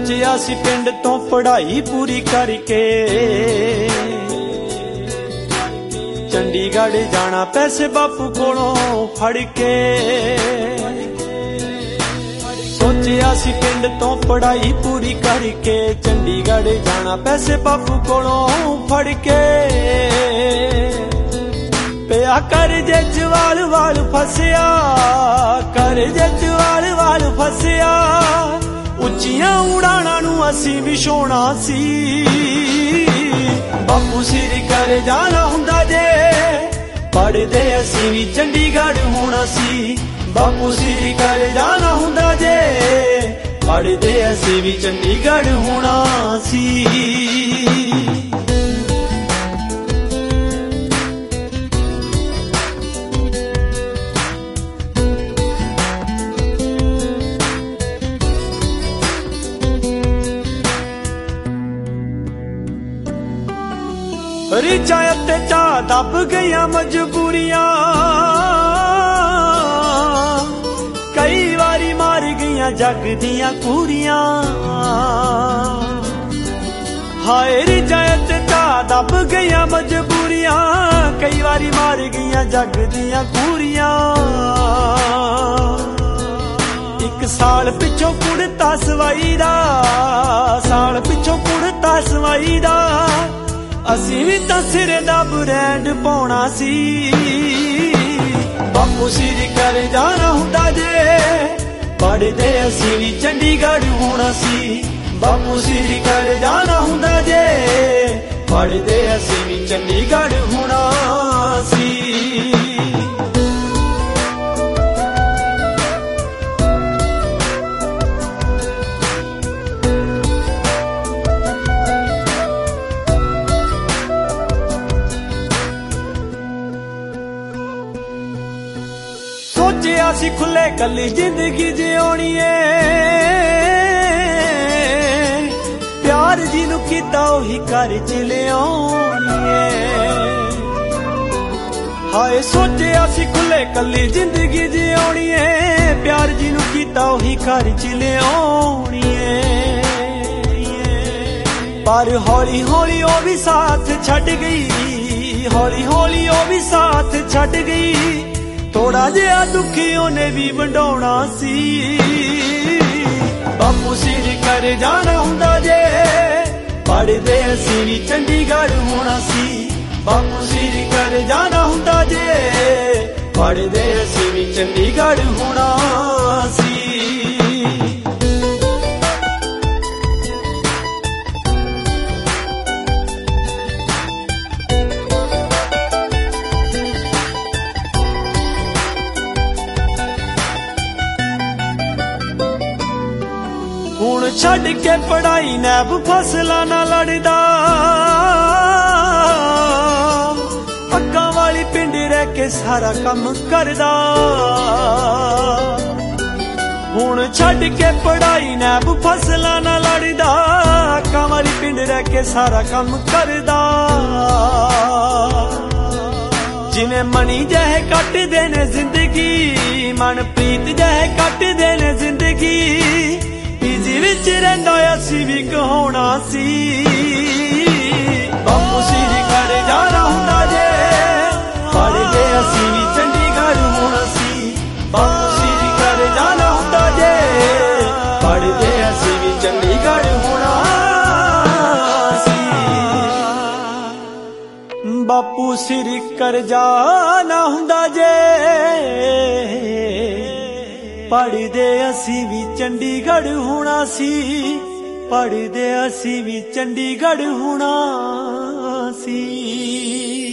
ਸੋਚਿਆ ਸੀ ਪਿੰਡ ਤੋਂ ਪੜ੍ਹਾਈ ਪੂਰੀ ਕਰਕੇ ਚੰਡੀਗੜ੍ਹ ਜਾਣਾ ਪੈਸੇ ਬਾਪੂ ਕੋਲੋਂ ਫੜ ਕੇ। ਸੋਚਿਆ ਸੀ ਪਿੰਡ ਤੋਂ ਪੜ੍ਹਾਈ ਪੂਰੀ ਕਰਕੇ ਚੰਡੀਗੜ੍ਹ ਜਾਣਾ ਪੈਸੇ ਬਾਪੂ ਕੋਲੋਂ ਫੜ ਕੇ। ਪਿਆ ਕਰਜ਼ੇ ਚ ਵਾਲ ਫਸਿਆ, ਕਰਜ਼ੇ ਚ ਵਾਲ ਫਸਿਆ। ਉੱਚੀਆਂ ਉਡਾਣਾਂ ਨੂੰ ਅਸੀਂ ਵੀ ਛੋਣਾ ਸੀ, ਬਾਪੂ ਸਿਰ ਕਰ ਜਾਣਾ ਹੁੰਦਾ ਜੇ ਪੜ੍ਹਦੇ ਅਸੀਂ ਵੀ ਚੰਡੀਗੜ੍ਹ ਹੋਣਾ ਸੀ। ਬਾਪੂ ਸਿਰ ਕਰ ਜਾਣਾ ਹੁੰਦਾ ਜੇ ਪੜ੍ਹਦੇ ਅਸੀਂ ਵੀ ਚੰਡੀਗੜ੍ਹ ਹੋਣਾ ਸੀ। ਰੀਝਾਂ ਅਤੇ ਚਾਅ ਦੱਬ ਗਈਆਂ ਮਜਬੂਰੀਆਂ, ਕਈ ਵਾਰੀ ਮਾਰ ਗਈਆਂ ਜੱਗ ਦੀਆਂ ਕੂਰੀਆਂ। ਹਾਏ ਰੀਝਾਂ ਅਤੇ ਚਾਅ ਦੱਬ ਗਈਆਂ ਮਜਬੂਰੀਆਂ, ਕਈ ਵਾਰੀ ਮਾਰ ਗਈਆਂ ਜੱਗ ਦੀਆਂ ਕੂਰੀਆਂ। ਇੱਕ ਸਾਲ ਪਿੱਛੋਂ ਕੁੜਤਾ ਸਵਾਈ ਦਾ, ਸਾਲ ਪਿੱਛੋਂ ਕੁੜਤਾ ਸਵਾਈ ਦਾ। ਅਸੀਂ ਵੀ ਤਾਂ ਸਿਰ ਦਾ ਬ੍ਰੈਂਡ ਪਾਉਣਾ ਸੀ, ਬਾਪੂ ਸਿਰ ਕਰ ਜਾਣਾ ਹੁੰਦਾ ਜੇ ਪੜ੍ਹਦੇ ਅਸੀਂ ਵੀ ਚੰਡੀਗੜ੍ਹ ਹੋਣਾ ਸੀ। ਬਾਪੂ ਸਿਰ ਕਰ ਜਾਣਾ ਹੁੰਦਾ ਜੇ ਪੜ੍ਹਦੇ ਅਸੀਂ ਵੀ ਚੰਡੀਗੜ੍ਹ ਹੋਣਾ ਸੀ। ਸੋਚਿਆ ਸੀ ਖੁੱਲੇ ਕੱਲੀ ਜ਼ਿੰਦਗੀ ਜਿਉਣੀ ਏ, ਪਿਆਰ ਜਿਹਨੂੰ ਕੀਤਾ ਉਹੀ ਘਰ ਚ ਲਿਆਉਣੀ ਏ। ਹਾਏ ਸੋਚਿਆ ਸੀ ਖੁੱਲੇ ਕੱਲੀ ਜ਼ਿੰਦਗੀ ਜਿਉਣੀ ਏ, ਪਿਆਰ ਜਿਹਨੂੰ ਕੀਤਾ ਉਹੀ ਘਰ ਚ ਲਿਆਉਣੀ ਏ। ਪਰ ਹੌਲੀ ਹੌਲੀ ਉਹ ਵੀ ਸਾਥ ਛੱਡ ਗਈ, ਹੌਲੀ ਹੌਲੀ ਉਹ ਵੀ ਸਾਥ ਛੱਡ ਗਈ। ਥੋੜਾ ਜਿਹਾ ਦੁਖੀ ਉਹਨੇ ਵੀ ਵੰਡਾਉਣਾ ਸੀ, ਬਾਪੂ ਸਿਰ ਕਰ ਜਾਣਾ ਹੁੰਦਾ ਜੇ ਪੜ੍ਹਦੇ ਅਸੀਂ ਵੀ ਚੰਡੀਗੜ੍ਹ ਹੋਣਾ ਸੀ। ਬਾਪੂ ਸਿਰ ਕਰ ਜਾਣਾ ਹੁੰਦਾ ਜੇ ਪੜ੍ਹਦੇ ਅਸੀਂ ਵੀ ਚੰਡੀਗੜ੍ਹ ਹੋਣਾ ਸੀ। ਹੁਣ ਛੱਡ ਕੇ ਪੜ੍ਹਾਈ ਨੈਬ ਫਸਲਾਂ ਨਾਲ ਲੜਦਾ, ਅੱਕਾਂ ਵਾਲੀ ਪਿੰਡ ਰਹਿ ਕੇ ਸਾਰਾ ਕੰਮ ਕਰਦਾ। ਹੁਣ ਛੱਡ ਕੇ ਪੜ੍ਹਾਈ ਨੈਬ ਫਸਲਾਂ ਨਾਲ ਲੜਦਾ, ਅੱਕਾਂ ਵਾਲੀ ਪਿੰਡ ਰਹਿ ਕੇ ਸਾਰਾ ਕੰਮ ਕਰਦਾ। ਜਿਨੇ ਮਣੀ ਜਿਹੇ ਕੱਟਦੇ ਨੇ ਜ਼ਿੰਦਗੀ, ਮਨਪ੍ਰੀਤ ਜਿਹੇ ਕੱਟਦੇ ਨੇ ਜ਼ਿੰਦਗੀ। ਪੀਜੀ ਵਿੱਚ ਰਹਿੰਦਾ ਅਸੀਂ ਵੀ ਕਹਾਉਣਾ ਸੀ, ਬਾਪੂ ਸਿਰ ਕਰ ਜਾਣਾ ਹੁੰਦਾ ਜੇ ਪੜ੍ਹਦੇ ਅਸੀਂ ਵੀ ਚੰਡੀਗੜ੍ਹ ਹੋਣਾ ਸੀ। ਬਾਪੂ ਸਿਰ ਕਰ ਜਾਣਾ ਹੁੰਦਾ ਜੇ ਪੜ੍ਹਦੇ ਅਸੀਂ ਵੀ ਚੰਡੀਗੜ੍ਹ ਹੋਣਾ ਸੀ। ਬਾਪੂ ਸਿਰ ਕਰ ਜਾਣਾ ਹੁੰਦਾ ਜੇ ਪੜ੍ਹਦੇ ਅਸੀਂ ਵੀ ਚੰਡੀਗੜ੍ਹ ਹੋਣਾ ਸੀ। ਪੜ੍ਹਦੇ ਅਸੀਂ ਵੀ ਚੰਡੀਗੜ੍ਹ ਹੋਣਾ ਸੀ।